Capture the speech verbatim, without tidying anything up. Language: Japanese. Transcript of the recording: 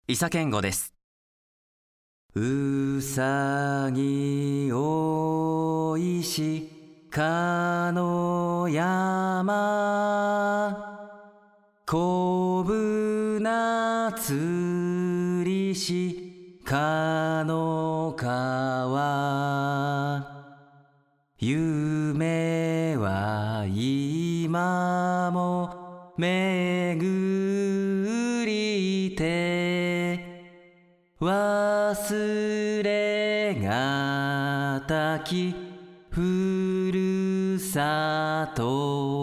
伊佐健吾です。うさぎおいしかの山、こぶなつりしかの川、夢は今もめぐりて、忘れがたきふるさと